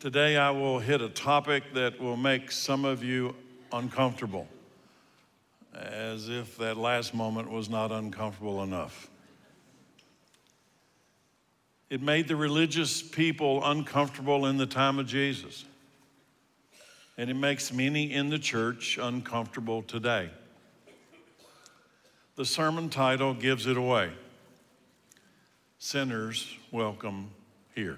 Today I will hit a topic that will make some of you uncomfortable, as if that last moment was not uncomfortable enough. It made the religious people uncomfortable in the time of Jesus, and it makes many in the church uncomfortable today. The sermon title gives it away: Sinners Welcome Here.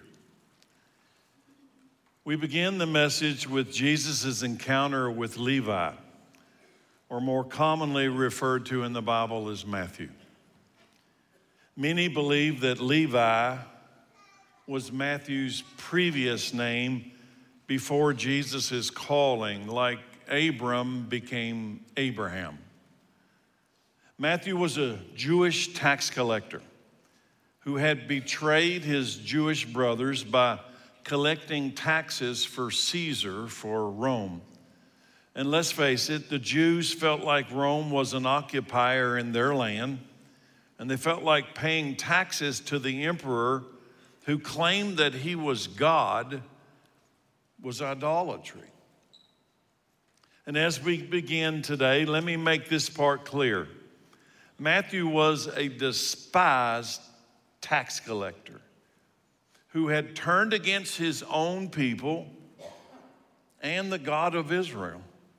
We begin the message with Jesus' encounter with Levi, or more commonly referred to in the Bible as Matthew. Many believe that Levi was Matthew's previous name before Jesus' calling, like Abram became Abraham. Matthew was a Jewish tax collector who had betrayed his Jewish brothers by collecting taxes for Caesar, for Rome. And let's face it, the Jews felt like Rome was an occupier in their land, and they felt like paying taxes to the emperor who claimed that he was God was idolatry. And as we begin today, let me make this part clear. Matthew was a despised tax collector who had turned against his own people and the God of Israel.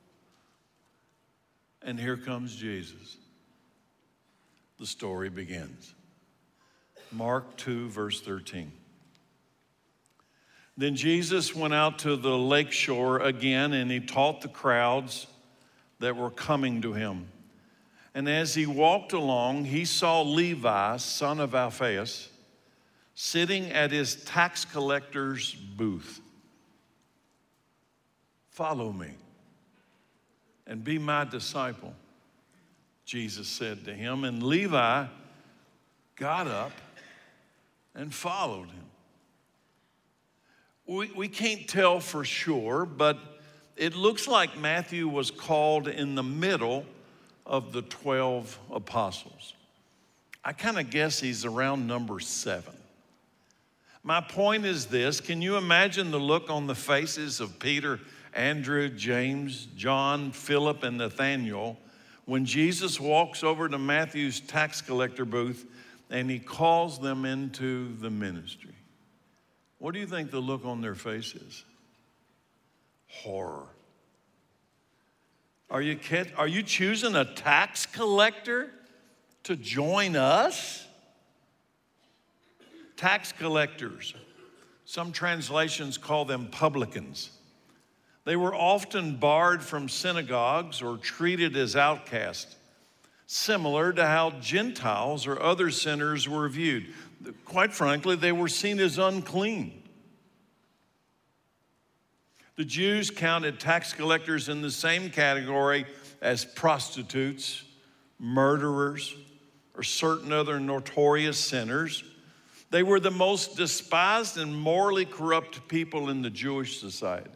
And here comes Jesus. The story begins. Mark 2, verse 13. Then Jesus went out to the lake shore again, and he taught the crowds that were coming to him. And as he walked along, he saw Levi, son of Alphaeus, sitting at his tax collector's booth. "Follow me and be my disciple," Jesus said to him. And Levi got up and followed him. We can't tell for sure, but it looks like Matthew was called in the middle of the 12 apostles. I kind of guess he's around number 7. My point is this: can you imagine the look on the faces of Peter, Andrew, James, John, Philip, and Nathaniel when Jesus walks over to Matthew's tax collector booth and he calls them into the ministry? What do you think the look on their face is? Horror. Are you choosing a tax collector to join us? Tax collectors, some translations call them publicans. They were often barred from synagogues or treated as outcasts, similar to how Gentiles or other sinners were viewed. Quite frankly, they were seen as unclean. The Jews counted tax collectors in the same category as prostitutes, murderers, or certain other notorious sinners. They were the most despised and morally corrupt people in the Jewish society.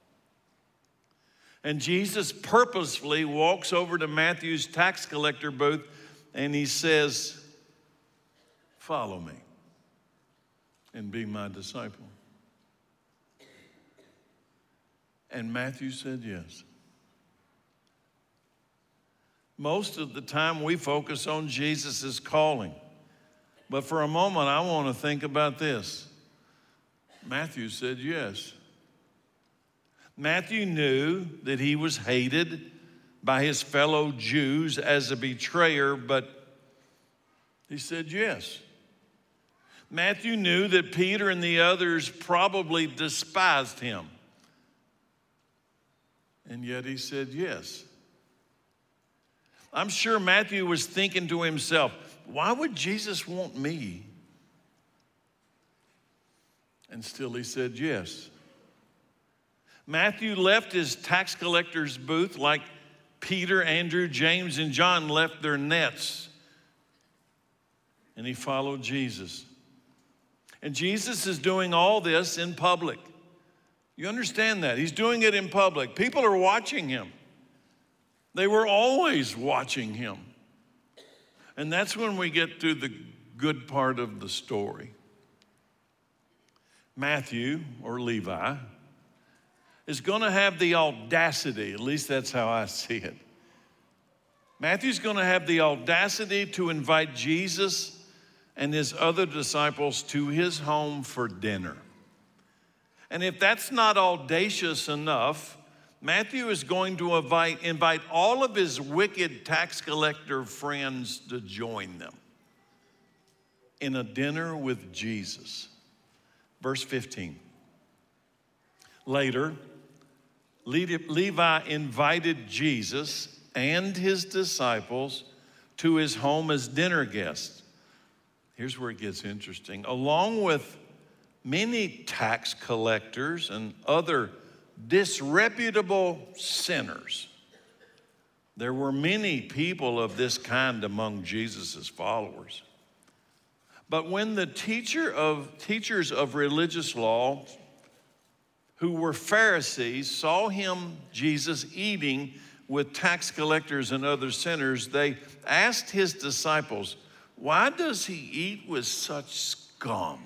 And Jesus purposefully walks over to Matthew's tax collector booth and he says, "Follow me and be my disciple." And Matthew said yes. Most of the time we focus on Jesus' calling. But for a moment, I want to think about this. Matthew said yes. Matthew knew that he was hated by his fellow Jews as a betrayer, but he said yes. Matthew knew that Peter and the others probably despised him, and yet he said yes. I'm sure Matthew was thinking to himself, why would Jesus want me? And still he said yes. Matthew left his tax collector's booth like Peter, Andrew, James, and John left their nets. And he followed Jesus. And Jesus is doing all this in public. You understand that? He's doing it in public. People are watching him. They were always watching him. And that's when we get to the good part of the story. Matthew, or Levi, is going to have the audacity, at least that's how I see it. Matthew's going to have the audacity to invite Jesus and his other disciples to his home for dinner. And if that's not audacious enough, Matthew is going to invite all of his wicked tax collector friends to join them in a dinner with Jesus. Verse 15. Later, Levi invited Jesus and his disciples to his home as dinner guests. Here's where it gets interesting. Along with many tax collectors and other disreputable sinners, there were many people of this kind among Jesus' followers. But when the teachers of religious law, who were Pharisees, saw him, Jesus, eating with tax collectors and other sinners, they asked his disciples, "Why does he eat with such scum?"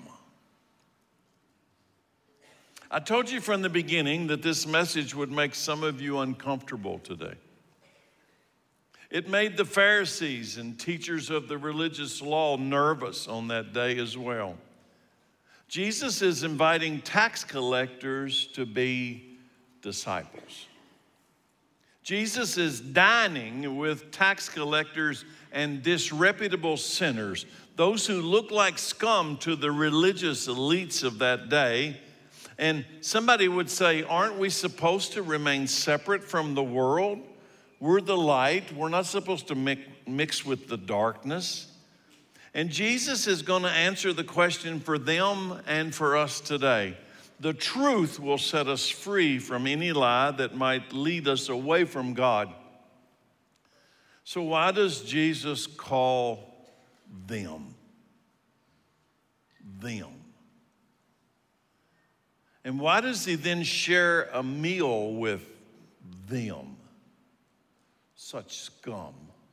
I told you from the beginning that this message would make some of you uncomfortable today. It made the Pharisees and teachers of the religious law nervous on that day as well. Jesus is inviting tax collectors to be disciples. Jesus is dining with tax collectors and disreputable sinners, those who look like scum to the religious elites of that day. And somebody would say, aren't we supposed to remain separate from the world? We're the light. We're not supposed to mix with the darkness. And Jesus is going to answer the question for them and for us today. The truth will set us free from any lie that might lead us away from God. So why does Jesus call them? Them. And why does he then share a meal with them? Such scum.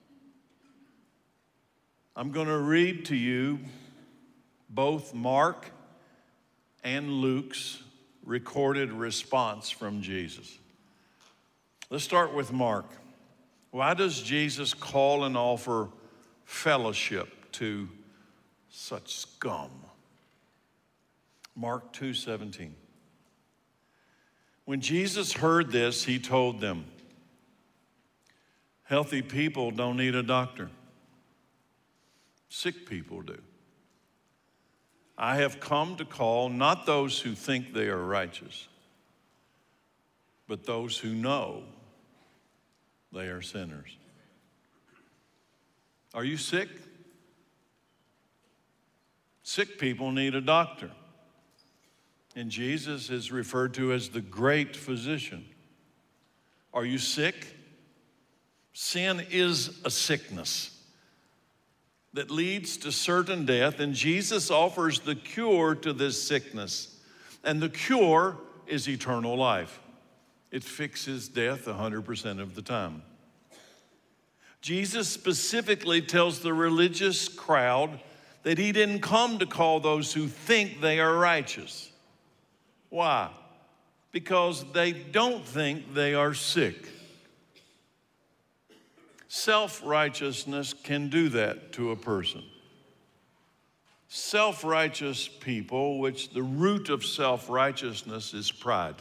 I'm going to read to you both Mark and Luke's recorded response from Jesus. Let's start with Mark. Why does Jesus call and offer fellowship to such scum? Mark 2:17. When Jesus heard this, he told them, "Healthy people don't need a doctor. Sick people do. I have come to call not those who think they are righteous, but those who know they are sinners." Are you sick? Sick people need a doctor. And Jesus is referred to as the great physician. Are you sick? Sin is a sickness that leads to certain death, and Jesus offers the cure to this sickness. And the cure is eternal life. It fixes death 100% of the time. Jesus specifically tells the religious crowd that he didn't come to call those who think they are righteous. Why? Because they don't think they are sick. Self-righteousness can do that to a person. Self-righteous people, which the root of self-righteousness is pride,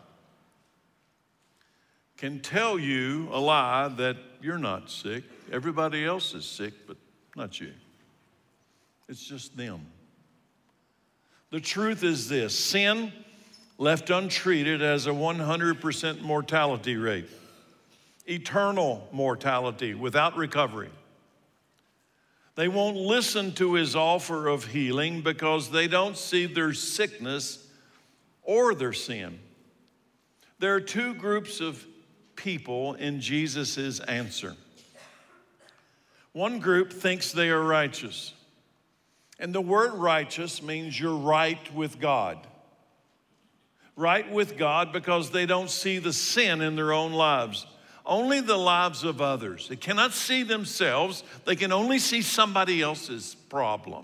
can tell you a lie that you're not sick. Everybody else is sick, but not you. It's just them. The truth is this: sin, left untreated, has a 100% mortality rate. Eternal mortality without recovery. They won't listen to his offer of healing because they don't see their sickness or their sin. There are two groups of people in Jesus' answer. One group thinks they are righteous. And the word righteous means you're right with God. Right with God because they don't see the sin in their own lives. Only the lives of others. They cannot see themselves. They can only see somebody else's problem.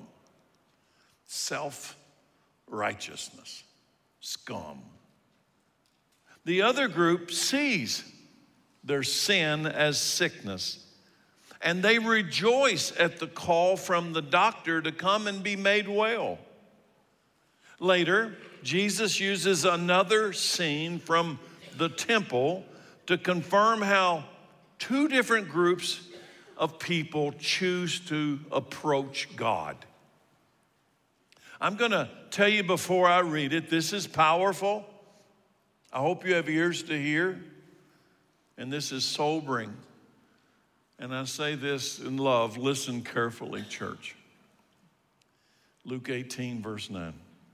Self-righteousness. Scum. The other group sees their sin as sickness, and they rejoice at the call from the doctor to come and be made well. Later, Jesus uses another scene from the temple to confirm how two different groups of people choose to approach God. I'm going to tell you before I read it, this is powerful. I hope you have ears to hear. And this is sobering. And I say this in love. Listen carefully, church. Luke 18, verse 9.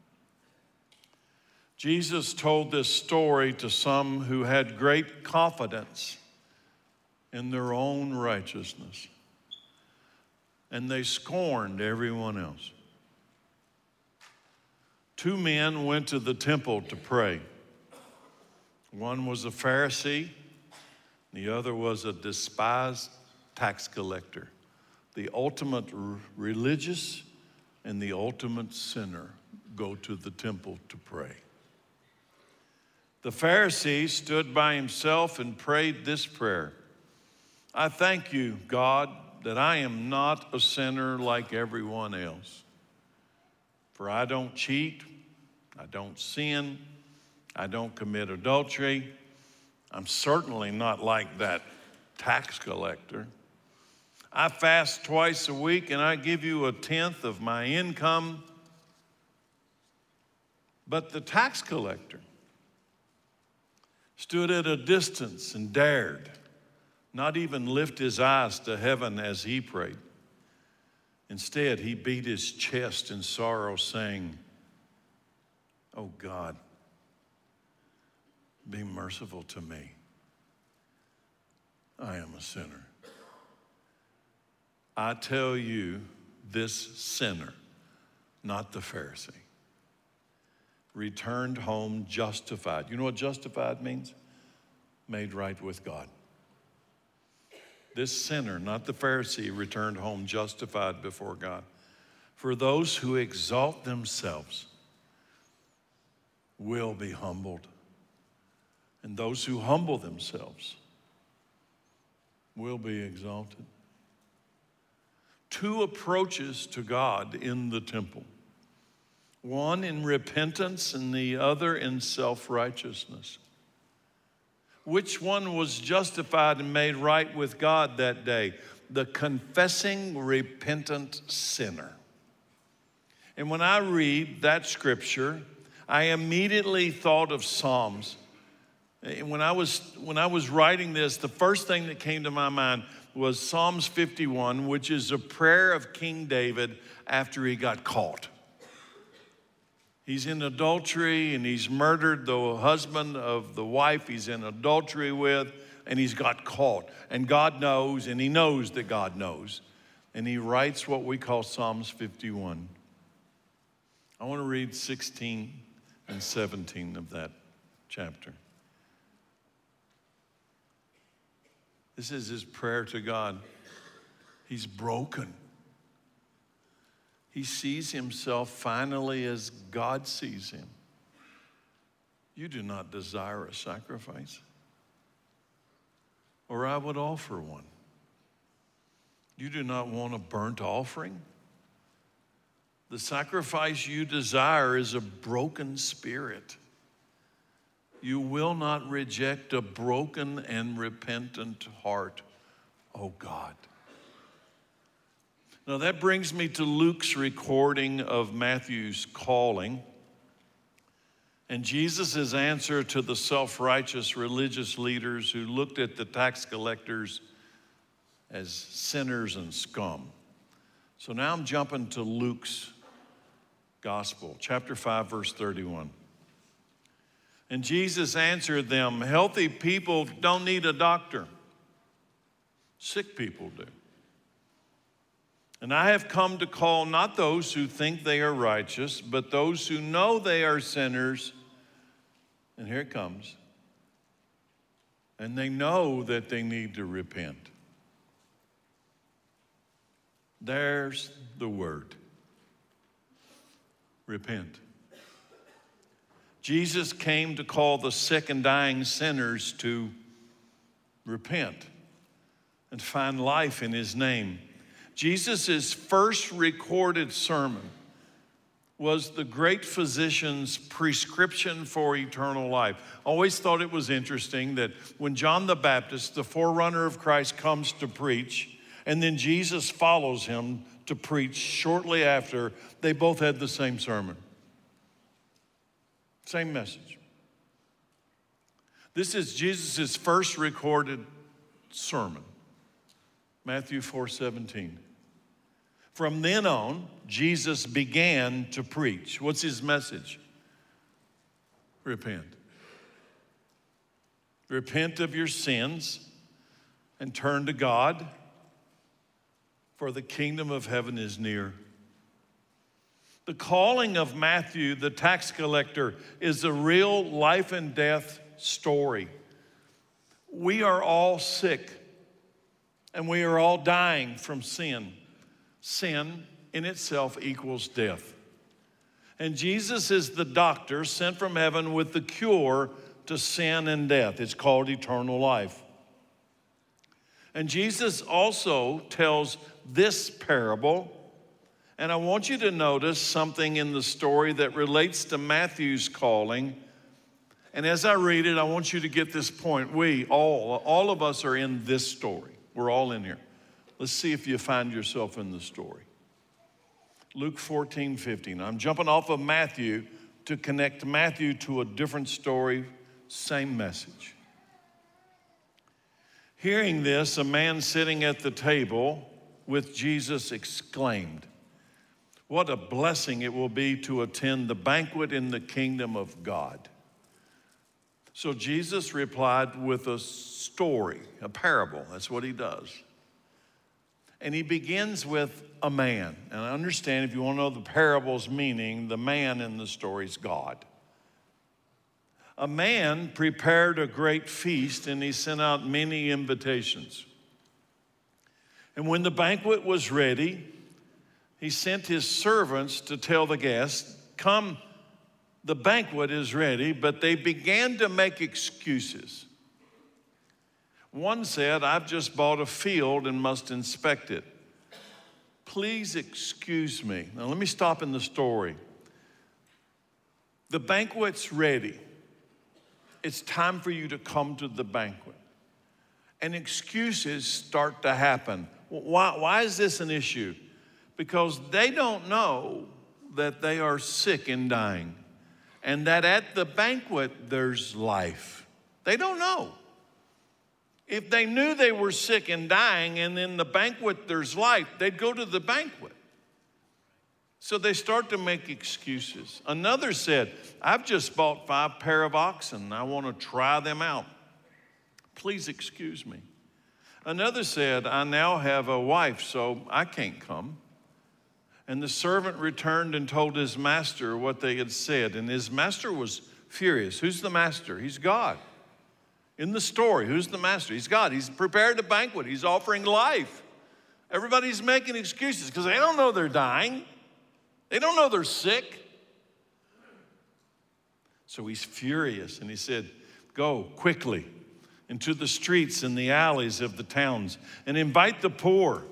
Jesus told this story to some who had great confidence in their own righteousness, and they scorned everyone else. Two men went to the temple to pray. One was a Pharisee, the other was a despised tax collector. The ultimate religious and the ultimate sinner go to the temple to pray. The Pharisee stood by himself and prayed this prayer: I thank you, God, that I am not a sinner like everyone else. For I don't cheat, I don't sin, I don't commit adultery. I'm certainly not like that tax collector. I fast twice a week and I give you 1/10 of my income. But the tax collector stood at a distance and dared not even lift his eyes to heaven as he prayed. Instead, he beat his chest in sorrow, saying, Oh God, be merciful to me. I am a sinner. I tell you, this sinner, not the Pharisee, returned home justified. You know what justified means? Made right with God. This sinner, not the Pharisee, returned home justified before God. For those who exalt themselves will be humbled, and those who humble themselves will be exalted. Two approaches to God in the temple. One in repentance and the other in self-righteousness. Which one was justified and made right with God that day? The confessing, repentant sinner. And when I read that scripture, I immediately thought of Psalms. When I was writing this, the first thing that came to my mind was Psalms 51, which is a prayer of King David after he got caught. He's in adultery and he's murdered the husband of the wife he's in adultery with, and he's got caught. And God knows, and he knows that God knows. And he writes what we call Psalms 51. I want to read 16 and 17 of that chapter. This is his prayer to God. He's broken. He sees himself finally as God sees him. You do not desire a sacrifice, or I would offer one. You do not want a burnt offering. The sacrifice you desire is a broken spirit. You will not reject a broken and repentant heart, oh God. Now that brings me to Luke's recording of Matthew's calling and Jesus' answer to the self-righteous religious leaders who looked at the tax collectors as sinners and scum. So now I'm jumping to Luke's gospel, chapter 5, verse 31. And Jesus answered them, healthy people don't need a doctor. Sick people do. And I have come to call not those who think they are righteous, but those who know they are sinners. And here it comes. And they know that they need to repent. There's the word. Repent. Jesus came to call the sick and dying sinners to repent and find life in his name. Jesus' first recorded sermon was the great physician's prescription for eternal life. I always thought it was interesting that when John the Baptist, the forerunner of Christ, comes to preach, and then Jesus follows him to preach shortly after, they both had the same sermon. Same message. This is Jesus' first recorded sermon, Matthew 4:17. From then on, Jesus began to preach. What's his message? Repent. Repent of your sins and turn to God, for the kingdom of heaven is near. The calling of Matthew, the tax collector, is a real life and death story. We are all sick, and we are all dying from sin. Sin in itself equals death. And Jesus is the doctor sent from heaven with the cure to sin and death. It's called eternal life. And Jesus also tells this parable, and I want you to notice something in the story that relates to Matthew's calling. And as I read it, I want you to get this point. We, all of us are in this story. We're all in here. Let's see if you find yourself in the story. Luke 14:15. I'm jumping off of Matthew to connect Matthew to a different story, same message. Hearing this, a man sitting at the table with Jesus exclaimed, "What a blessing it will be to attend the banquet in the kingdom of God." So Jesus replied with a story, a parable. That's what he does. And he begins with a man. And I understand if you want to know the parable's meaning, the man in the story is God. A man prepared a great feast, and he sent out many invitations. And when the banquet was ready, he sent his servants to tell the guests, "Come, the banquet is ready," but they began to make excuses. One said, "I've just bought a field and must inspect it. Please excuse me." Now let me stop in the story. The banquet's ready. It's time for you to come to the banquet. And excuses start to happen. Why is this an issue? Because they don't know that they are sick and dying, and that at the banquet there's life. They don't know. If they knew they were sick and dying and in the banquet there's life, they'd go to the banquet. So they start to make excuses. Another said, "I've just bought 5 pair of oxen. I want to try them out. Please excuse me." Another said, "I now have a wife, so I can't come." And the servant returned and told his master what they had said. And his master was furious. Who's the master? He's God. In the story, who's the master? He's God. He's prepared a banquet. He's offering life. Everybody's making excuses because they don't know they're dying. They don't know they're sick. So he's furious, and he said, "Go quickly into the streets and the alleys of the towns and invite the poor.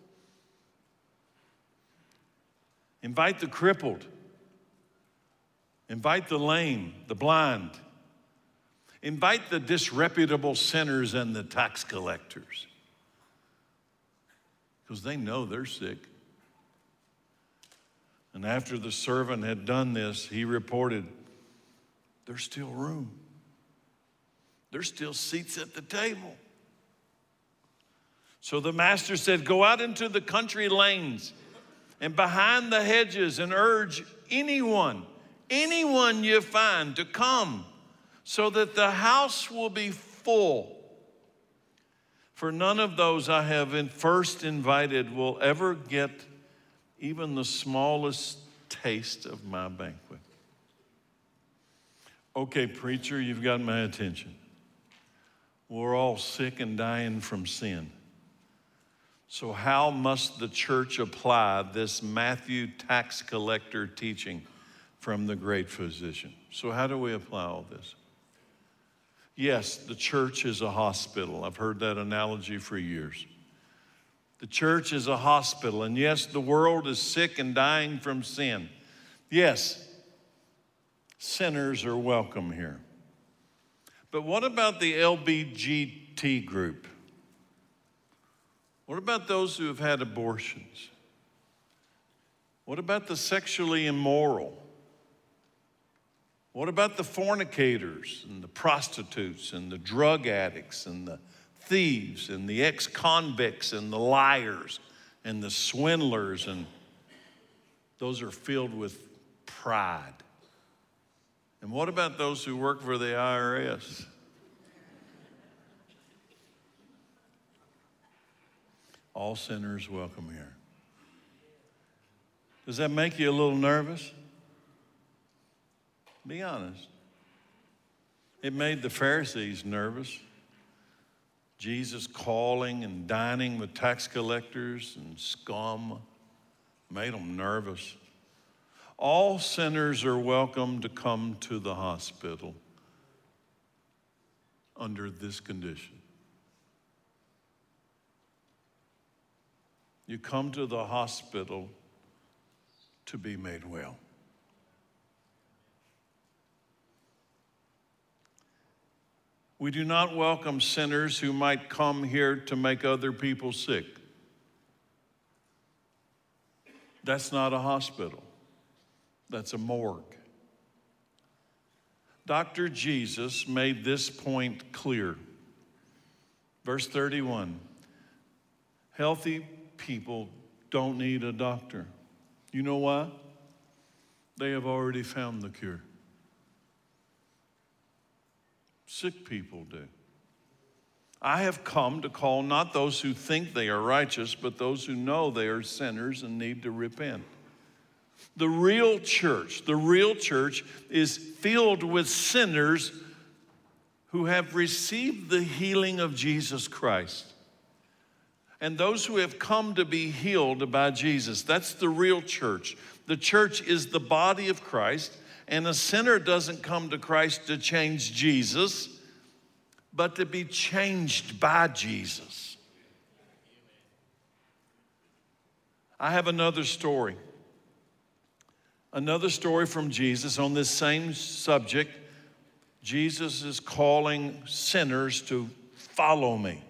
Invite the crippled. Invite the lame, the blind. Invite the disreputable sinners and the tax collectors." Because they know they're sick. And after the servant had done this, he reported, "There's still room. There's still seats at the table." So the master said, "Go out into the country lanes and behind the hedges and urge anyone you find to come, so that the house will be full. For none of those I have first invited will ever get even the smallest taste of my banquet." Okay, preacher, you've got my attention. We're all sick and dying from sin. So how must the church apply this Matthew tax collector teaching? from the great physician. So how do we apply all this? Yes, the church is a hospital. I've heard that analogy for years. The church is a hospital, and yes, the world is sick and dying from sin. Yes, sinners are welcome here. But what about the LBGT group? What about those who have had abortions? What about the sexually immoral? What about the fornicators and the prostitutes and the drug addicts and the thieves and the ex-convicts and the liars and the swindlers? And those are filled with pride. And what about those who work for the IRS? All sinners welcome here. Does that make you a little nervous? Be honest. It made the Pharisees nervous. Jesus calling and dining with tax collectors and scum made them nervous. All sinners are welcome to come to the hospital under this condition. You come to the hospital to be made well. We do not welcome sinners who might come here to make other people sick. That's not a hospital. That's a morgue. Dr. Jesus made this point clear. Verse 31, healthy people don't need a doctor. You know why? They have already found the cure. Sick people do. I have come to call not those who think they are righteous, but those who know they are sinners and need to repent. The real church is filled with sinners who have received the healing of Jesus Christ. And those who have come to be healed by Jesus, that's the real church. The church is the body of Christ, and a sinner doesn't come to Christ to change Jesus, but to be changed by Jesus. I have another story from Jesus on this same subject. Jesus is calling sinners to follow me.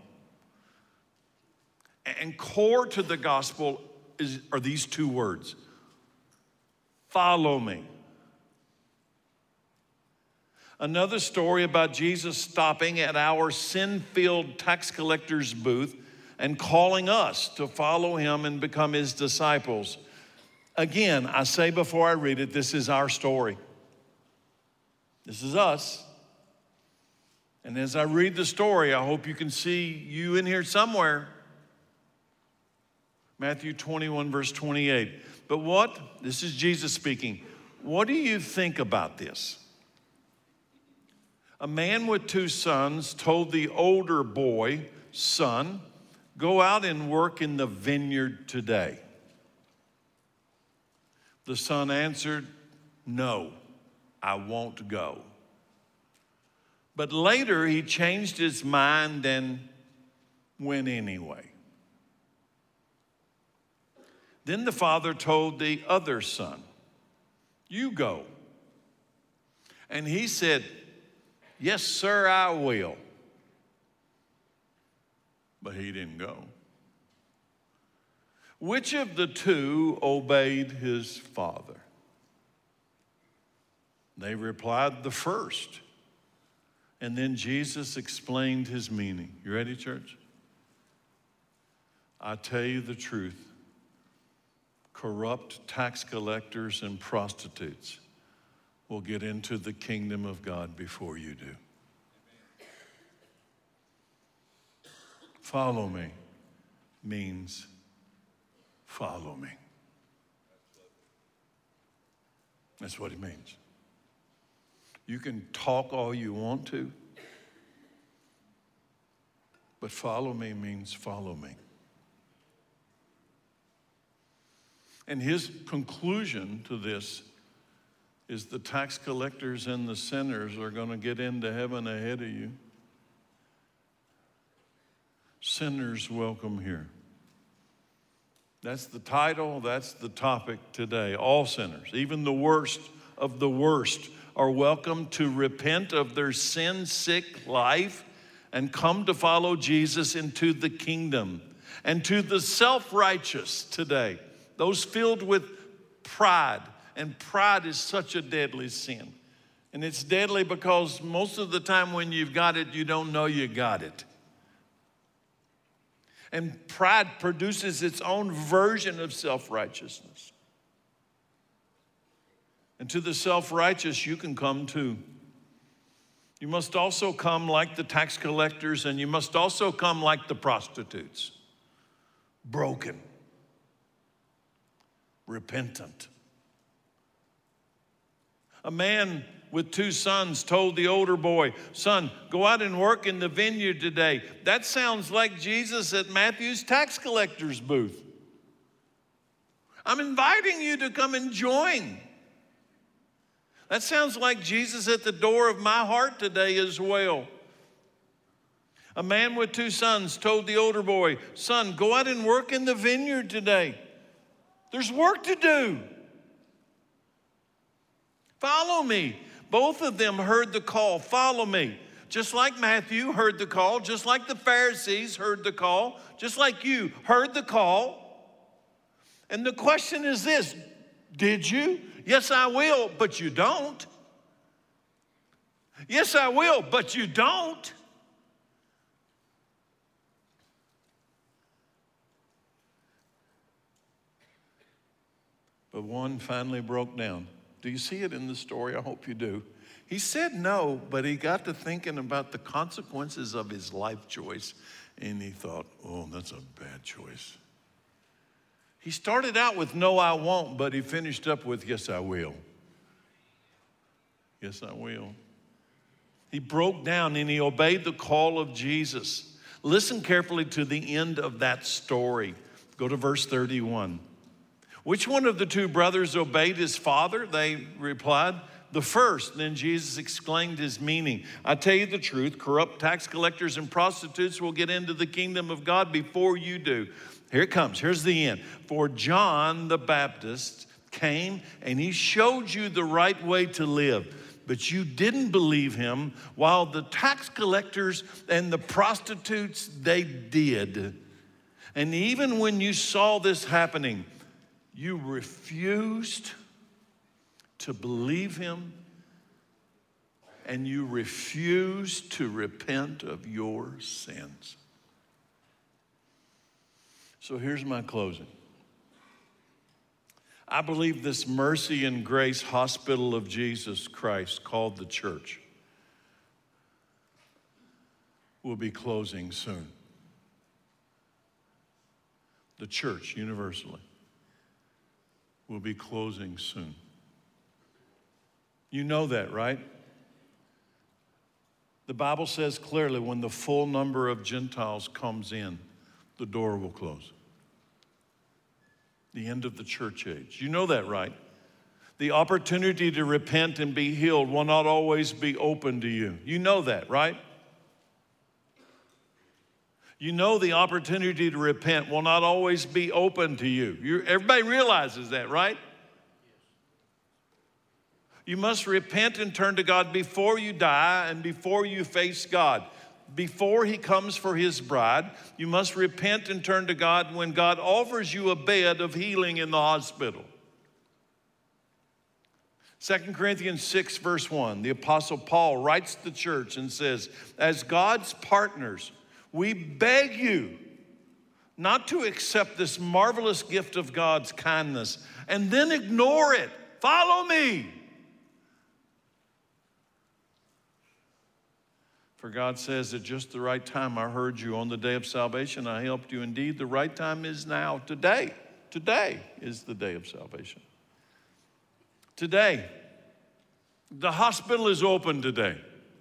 And core to the gospel are these two words: follow me. Another story about Jesus stopping at our sin-filled tax collector's booth and calling us to follow him and become his disciples. Again, I say before I read it, this is our story. This is us. And as I read the story, I hope you can see you in here somewhere. Matthew 21, verse 28. But this is Jesus speaking. What do you think about this? A man with 2 sons told the older boy, son, go out and work in the vineyard today. The son answered, no, I won't go. But later he changed his mind and went anyway. Then the father told the other son, you go. And he said, yes, sir, I will. But he didn't go. Which of the two obeyed his father? They replied, the first. And then Jesus explained his meaning. You ready, church? I tell you the truth. Corrupt tax collectors and prostitutes will get into the kingdom of God before you do. Follow me means follow me. That's what it means. You can talk all you want to, but follow me means follow me. And his conclusion to this is the tax collectors and the sinners are going to get into heaven ahead of you. Sinners welcome here. That's the title, that's the topic today. All sinners, even the worst of the worst, are welcome to repent of their sin-sick life and come to follow Jesus into the kingdom. And to the self-righteous today, those filled with pride, and pride is such a deadly sin. And it's deadly because most of the time when you've got it, you don't know you got it. And pride produces its own version of self-righteousness. And to the self-righteous, you can come too. You must also come like the tax collectors, and you must also come like the prostitutes. Broken. Repentant. A man with 2 sons told the older boy, "Son, go out and work in the vineyard today." That sounds like Jesus at Matthew's tax collector's booth. I'm inviting you to come and join. That sounds like Jesus at the door of my heart today as well. A man with 2 sons told the older boy, "Son, go out and work in the vineyard today. There's work to do. Follow me." Both of them heard the call, "Follow me." Just like Matthew heard the call, just like the Pharisees heard the call, just like you heard the call. And the question is this: did you? Yes, I will, but you don't. Yes, I will, but you don't. But one finally broke down. Do you see it in the story? I hope you do. He said no, but he got to thinking about the consequences of his life choice, and he thought, oh, that's a bad choice. He started out with no, I won't, but he finished up with yes, I will. Yes, I will. He broke down and he obeyed the call of Jesus. Listen carefully to the end of that story. Go to verse 31. Which one of the 2 brothers obeyed his father? They replied, the first. Then Jesus explained his meaning. I tell you the truth, corrupt tax collectors and prostitutes will get into the kingdom of God before you do. Here it comes. Here's the end. For John the Baptist came and he showed you the right way to live, but you didn't believe him, while the tax collectors and the prostitutes, they did. And even when you saw this happening, you refused to believe him, and you refused to repent of your sins. So here's my closing. I believe this mercy and grace hospital of Jesus Christ, called the church, will be closing soon. The church, universally, will be closing soon. You know that, right? The Bible says clearly, when the full number of Gentiles comes in, the door will close. The end of the church age. You know that, right? The opportunity to repent and be healed will not always be open to you. You know that, right? You know the opportunity to repent will not always be open to you. Everybody realizes that, right? You must repent and turn to God before you die and before you face God. Before he comes for his bride, you must repent and turn to God when God offers you a bed of healing in the hospital. 2 Corinthians 6, verse 1, the Apostle Paul writes to the church and says, as God's partners, we beg you not to accept this marvelous gift of God's kindness and then ignore it. Follow me. For God says, at just the right time I heard you. On the day of salvation I helped you. Indeed, the right time is now. Today. Today is the day of salvation. Today. The hospital is open today.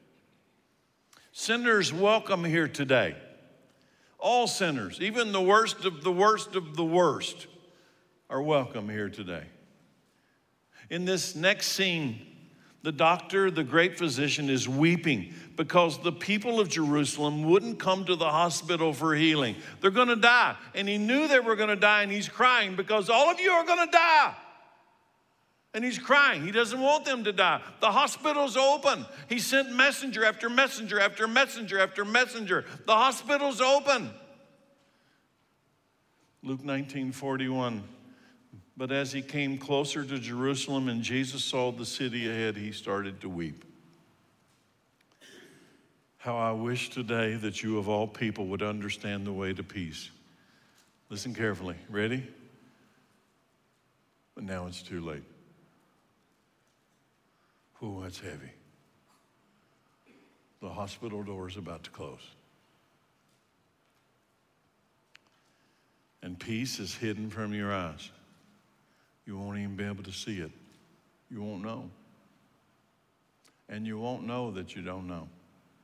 Sinners welcome here today. All sinners, even the worst of the worst of the worst, are welcome here today. In this next scene, the doctor, the great physician, is weeping because the people of Jerusalem wouldn't come to the hospital for healing. They're going to die. And he knew they were going to die, and he's crying because all of you are going to die. And he's crying. He doesn't want them to die. The hospital's open. He sent messenger after messenger after messenger after messenger. The hospital's open. Luke 19:41. But as he came closer to Jerusalem and Jesus saw the city ahead, he started to weep. How I wish today that you of all people would understand the way to peace. Listen carefully. Ready? But now it's too late. Oh, that's heavy. The hospital door is about to close. And peace is hidden from your eyes. You won't even be able to see it. You won't know. And you won't know that you don't know.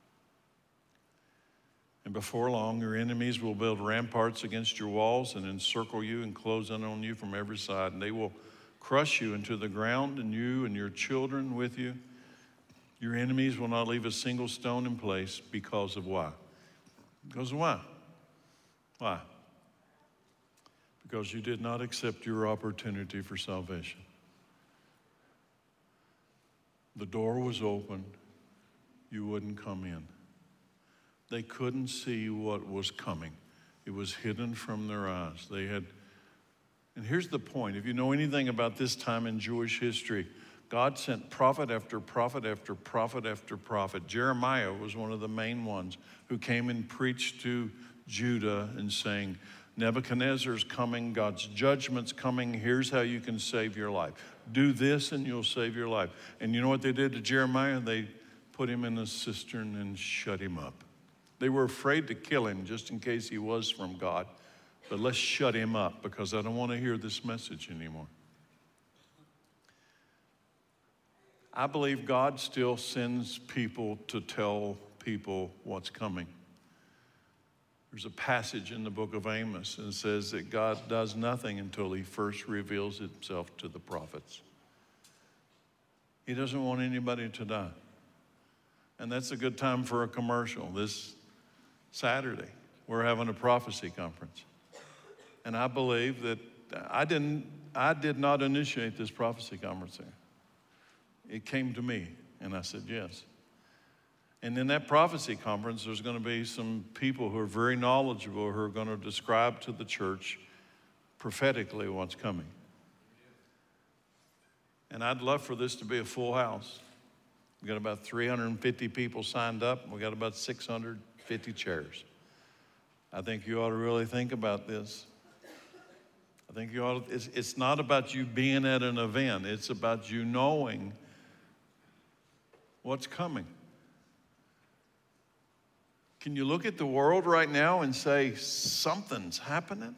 And before long, your enemies will build ramparts against your walls and encircle you and close in on you from every side. And they will crush you into the ground, and you and your children with you. Your enemies will not leave a single stone in place because of why? Because of why? Why? Because you did not accept your opportunity for salvation. The door was open. You wouldn't come in. They couldn't see what was coming. It was hidden from their eyes. And here's the point. If you know anything about this time in Jewish history, God sent prophet after prophet after prophet after prophet. Jeremiah was one of the main ones who came and preached to Judah and saying, Nebuchadnezzar's coming, God's judgment's coming, here's how you can save your life. Do this and you'll save your life. And you know what they did to Jeremiah? They put him in a cistern and shut him up. They were afraid to kill him just in case he was from God. But let's shut him up because I don't want to hear this message anymore. I believe God still sends people to tell people what's coming. There's a passage in the book of Amos that says that God does nothing until he first reveals himself to the prophets. He doesn't want anybody to die. And that's a good time for a commercial. This Saturday, we're having a prophecy conference. And I believe that I did not initiate this prophecy conference there. It came to me, and I said yes. And in that prophecy conference, there's going to be some people who are very knowledgeable who are going to describe to the church prophetically what's coming. And I'd love for this to be a full house. We've got about 350 people signed up, and we've got about 650 chairs. I think you ought to really think about this. I think you ought to, it's not about you being at an event. It's about you knowing what's coming. Can you look at the world right now and say, something's happening?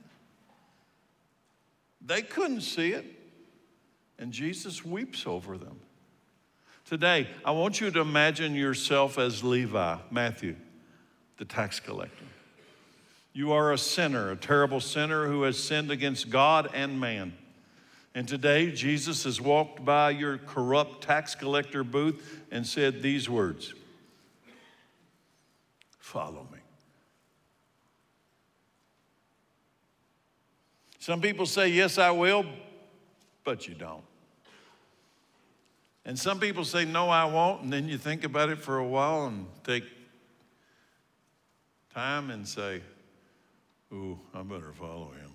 They couldn't see it, and Jesus weeps over them. Today, I want you to imagine yourself as Levi, Matthew, the tax collector. You are a sinner, a terrible sinner who has sinned against God and man. And today, Jesus has walked by your corrupt tax collector booth and said these words, follow me. Some people say, yes, I will, but you don't. And some people say, no, I won't, and then you think about it for a while and take time and say, ooh, I better follow him.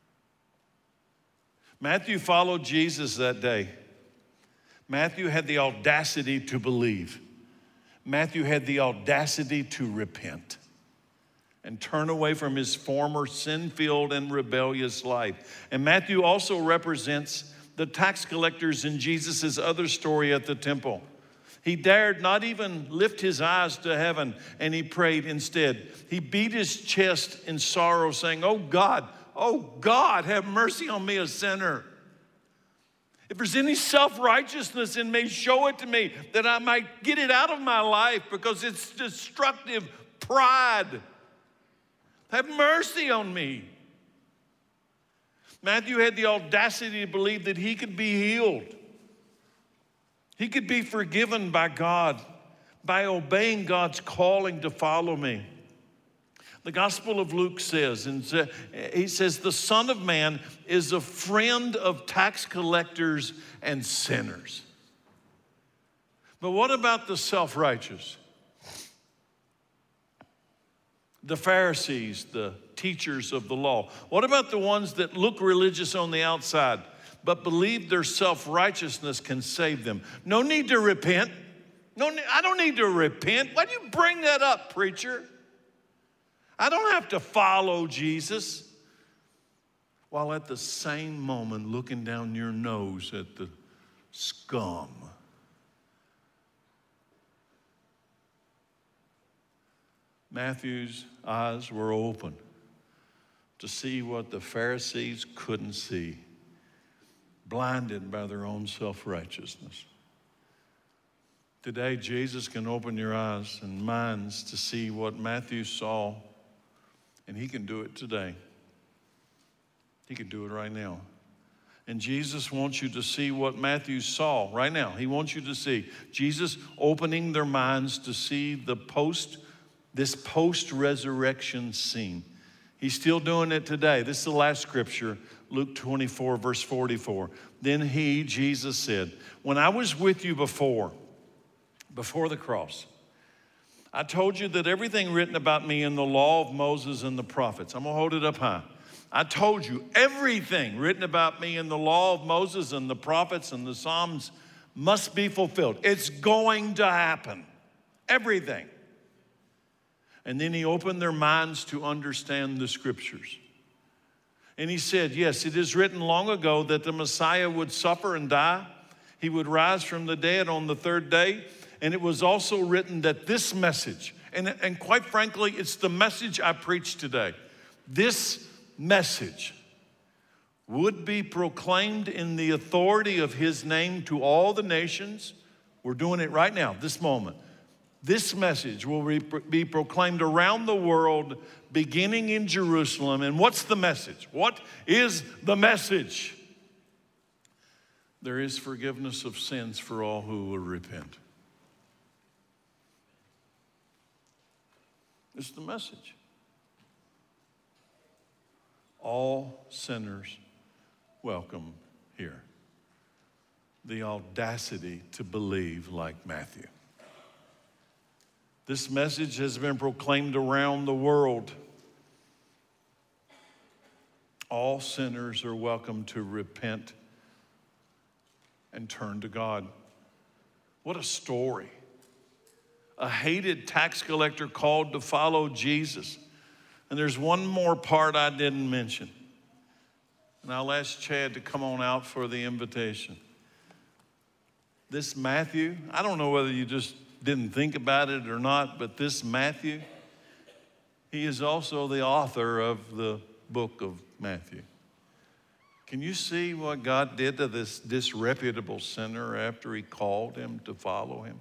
Matthew followed Jesus that day. Matthew had the audacity to believe. Matthew had the audacity to repent and turn away from his former sin-filled and rebellious life. And Matthew also represents the tax collectors in Jesus' other story at the temple. He dared not even lift his eyes to heaven, and he prayed instead. He beat his chest in sorrow, saying, oh God, have mercy on me, a sinner. If there's any self-righteousness in me, show it to me that I might get it out of my life because it's destructive pride. Have mercy on me. Matthew had the audacity to believe that he could be healed. He could be forgiven by God by obeying God's calling to follow me. The Gospel of Luke says, he says, the Son of Man is a friend of tax collectors and sinners. But what about the self-righteous? The Pharisees, the teachers of the law. What about the ones that look religious on the outside, but believe their self-righteousness can save them? No need to repent. I don't need to repent. Why do you bring that up, preacher? I don't have to follow Jesus. While at the same moment looking down your nose at the scum. Matthew's eyes were open to see what the Pharisees couldn't see, blinded by their own self-righteousness. Today, Jesus can open your eyes and minds to see what Matthew saw, and he can do it today. He can do it right now. And Jesus wants you to see what Matthew saw right now. He wants you to see Jesus opening their minds to see this post-resurrection scene. He's still doing it today. This is the last scripture, Luke 24, verse 44. Then he, Jesus, said, when I was with you before the cross, I told you that everything written about me in the law of Moses and the prophets, I'm gonna hold it up high. I told you everything written about me in the law of Moses and the prophets and the Psalms must be fulfilled. It's going to happen. Everything. And then he opened their minds to understand the scriptures. And he said, yes, it is written long ago that the Messiah would suffer and die. He would rise from the dead on the third day. And it was also written that this message, and quite frankly, it's the message I preach today. This message would be proclaimed in the authority of his name to all the nations. We're doing it right now, this moment. This message will be proclaimed around the world, beginning in Jerusalem. And what's the message? What is the message? There is forgiveness of sins for all who will repent. It's the message. All sinners welcome here. The audacity to believe like Matthew. This message has been proclaimed around the world. All sinners are welcome to repent and turn to God. What a story. A hated tax collector called to follow Jesus. And there's one more part I didn't mention. And I'll ask Chad to come on out for the invitation. This Matthew, I don't know whether you just didn't think about it or not, but this Matthew, he is also the author of the book of Matthew. Can you see what God did to this disreputable sinner after he called him to follow him?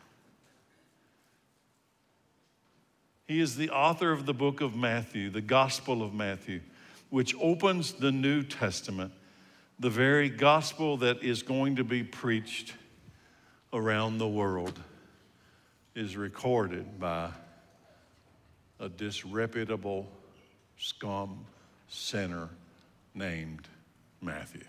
He is the author of the book of Matthew, the Gospel of Matthew, which opens the New Testament, the very gospel that is going to be preached around the world. Is recorded by a disreputable scum sinner named Matthew.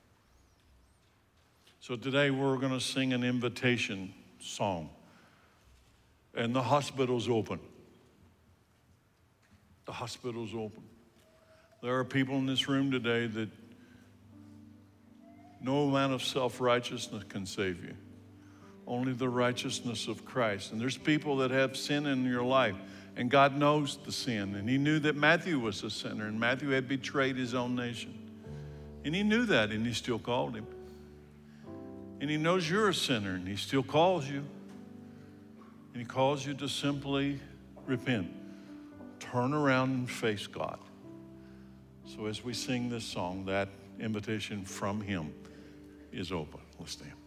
So today we're going to sing an invitation song, and the hospital's open. The hospital's open. There are people in this room today that no amount of self-righteousness can save you. Only the righteousness of Christ. And there's people that have sin in your life, and God knows the sin. And he knew that Matthew was a sinner, and Matthew had betrayed his own nation. And he knew that, and he still called him. And he knows you're a sinner, and he still calls you. And he calls you to simply repent. Turn around and face God. So as we sing this song, that invitation from him is open. Let's stand.